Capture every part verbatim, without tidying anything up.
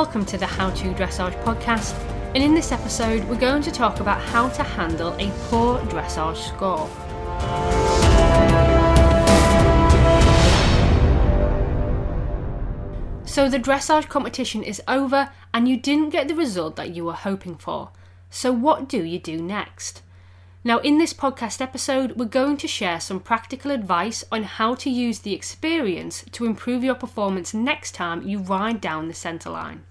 Welcome to the How to Dressage podcast, and in this episode we're going to talk about how to handle a poor dressage score. So the dressage competition is over and you didn't get the result that you were hoping for. So what do you do next? Now in this podcast episode we're going to share some practical advice on how to use the experience to improve your performance next time you ride down the centre line.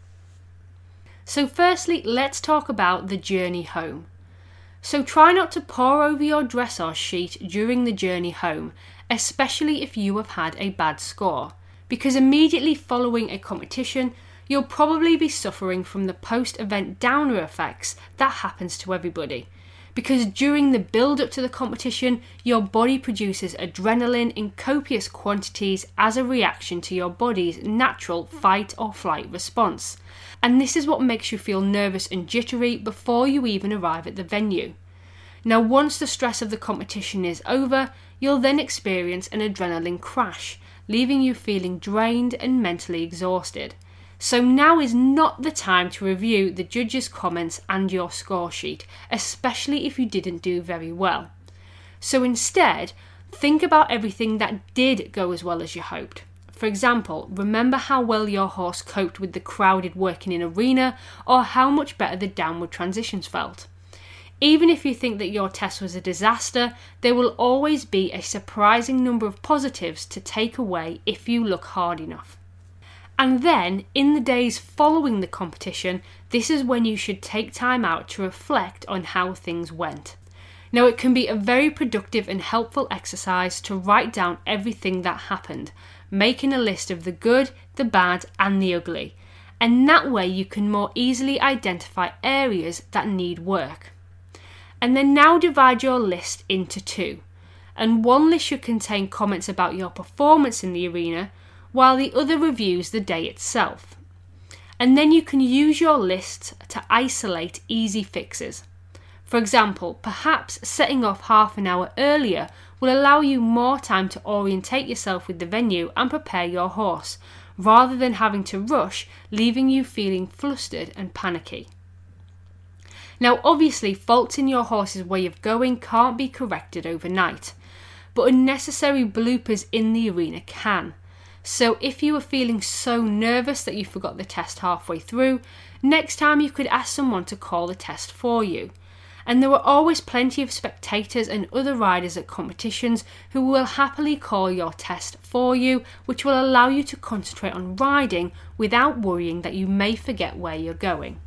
So firstly, let's talk about the journey home. So try not to pore over your dressage sheet during the journey home, especially if you have had a bad score, because immediately following a competition you'll probably be suffering from the post-event downer effects that happens to everybody. Because during the build-up to the competition, your body produces adrenaline in copious quantities as a reaction to your body's natural fight or flight response. And this is what makes you feel nervous and jittery before you even arrive at the venue. Now, once the stress of the competition is over, you'll then experience an adrenaline crash, leaving you feeling drained and mentally exhausted. So now is not the time to review the judges' comments and your score sheet, especially if you didn't do very well. So instead, think about everything that did go as well as you hoped. For example, remember how well your horse coped with the crowded working in arena, or how much better the downward transitions felt. Even if you think that your test was a disaster, there will always be a surprising number of positives to take away if you look hard enough. And then, in the days following the competition, this is when you should take time out to reflect on how things went. Now, it can be a very productive and helpful exercise to write down everything that happened, making a list of the good, the bad, and the ugly. And that way you can more easily identify areas that need work. And then now divide your list into two. And one list should contain comments about your performance in the arena, while the other reviews the day itself. And then you can use your list to isolate easy fixes. For example, perhaps setting off half an hour earlier will allow you more time to orientate yourself with the venue and prepare your horse, rather than having to rush, leaving you feeling flustered and panicky. Now obviously, faults in your horse's way of going can't be corrected overnight, but unnecessary bloopers in the arena can. So if you were feeling so nervous that you forgot the test halfway through, next time you could ask someone to call the test for you. And there are always plenty of spectators and other riders at competitions who will happily call your test for you, which will allow you to concentrate on riding without worrying that you may forget where you're going.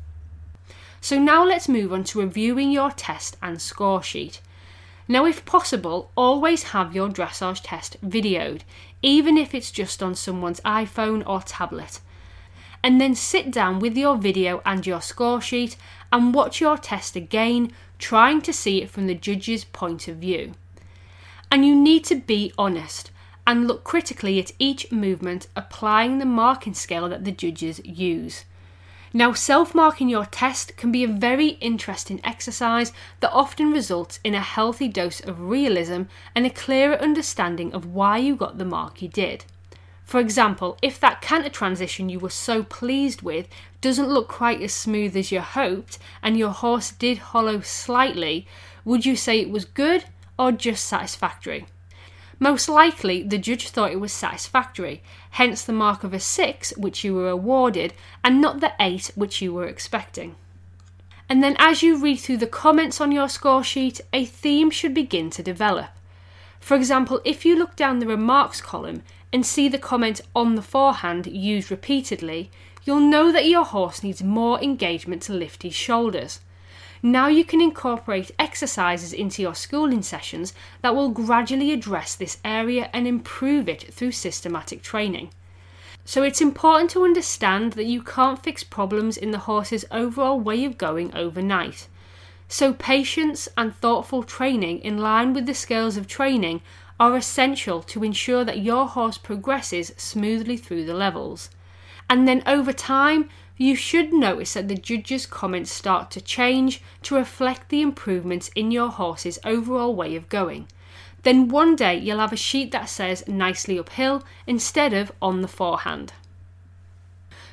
So now let's move on to reviewing your test and score sheet. Now, if possible, always have your dressage test videoed, even if it's just on someone's iPhone or tablet. And then sit down with your video and your score sheet and watch your test again, trying to see it from the judge's point of view. And you need to be honest and look critically at each movement, applying the marking scale that the judges use. Now, self-marking your test can be a very interesting exercise that often results in a healthy dose of realism and a clearer understanding of why you got the mark you did. For example, if that canter transition you were so pleased with doesn't look quite as smooth as you hoped and your horse did hollow slightly, would you say it was good or just satisfactory? Most likely, the judge thought it was satisfactory, hence the mark of a six which you were awarded and not the eight which you were expecting. And then as you read through the comments on your score sheet, a theme should begin to develop. For example, if you look down the remarks column and see the comment "on the forehand" used repeatedly, you'll know that your horse needs more engagement to lift his shoulders. Now you can incorporate exercises into your schooling sessions that will gradually address this area and improve it through systematic training. So it's important to understand that you can't fix problems in the horse's overall way of going overnight. So patience and thoughtful training in line with the scales of training are essential to ensure that your horse progresses smoothly through the levels. And then over time, you should notice that the judges' comments start to change to reflect the improvements in your horse's overall way of going. Then one day you'll have a sheet that says "nicely uphill" instead of "on the forehand."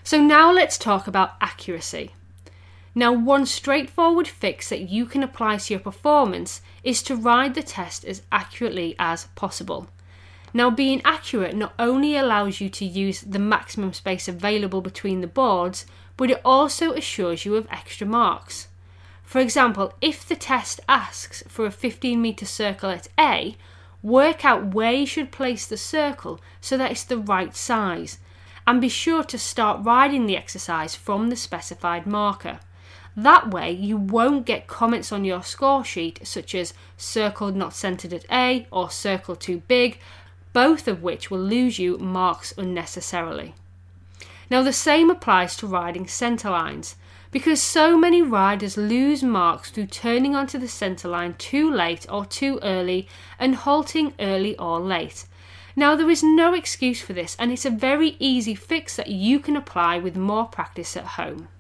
So now let's talk about accuracy. Now, one straightforward fix that you can apply to your performance is to ride the test as accurately as possible. Now, being accurate not only allows you to use the maximum space available between the boards, but it also assures you of extra marks. For example, if the test asks for a fifteen metre circle at A, work out where you should place the circle so that it's the right size, and be sure to start riding the exercise from the specified marker. That way you won't get comments on your score sheet such as circle not centred at A or circle too big, both of which will lose you marks unnecessarily. Now the same applies to riding centre lines, because so many riders lose marks through turning onto the centre line too late or too early and halting early or late. Now there is no excuse for this, and it's a very easy fix that you can apply with more practice at home.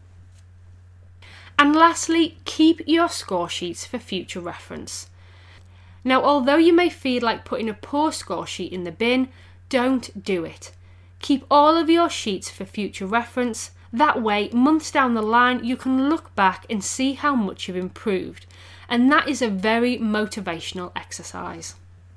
And lastly, keep your score sheets for future reference. Now, although you may feel like putting a poor score sheet in the bin, don't do it. Keep all of your sheets for future reference. That way, months down the line, you can look back and see how much you've improved. And that is a very motivational exercise.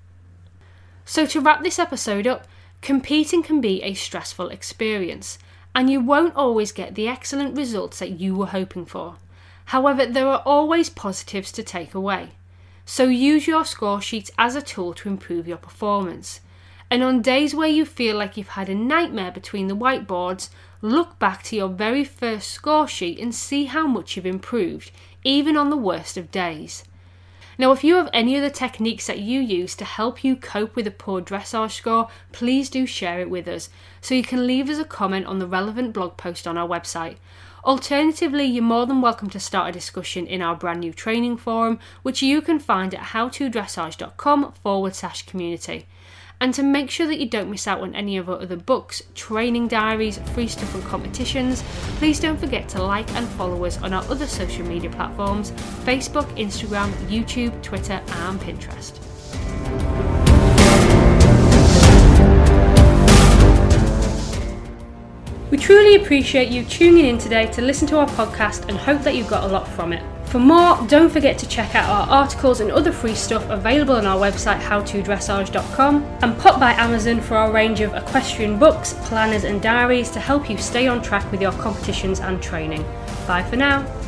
So to wrap this episode up, competing can be a stressful experience, and you won't always get the excellent results that you were hoping for. However, there are always positives to take away. So use your score sheets as a tool to improve your performance. And on days where you feel like you've had a nightmare between the whiteboards, look back to your very first score sheet and see how much you've improved, even on the worst of days. Now, if you have any other techniques that you use to help you cope with a poor dressage score, please do share it with us, so you can leave us a comment on the relevant blog post on our website. Alternatively, you're more than welcome to start a discussion in our brand new training forum, which you can find at howtodressage.com forward slash community. And to make sure that you don't miss out on any of our other books, training diaries, free stuff and competitions, please don't forget to like and follow us on our other social media platforms: Facebook, Instagram, YouTube, Twitter and Pinterest. We truly appreciate you tuning in today to listen to our podcast and hope that you got a lot from it. For more, don't forget to check out our articles and other free stuff available on our website how to dressage dot com, and pop by Amazon for our range of equestrian books, planners and diaries to help you stay on track with your competitions and training. Bye for now.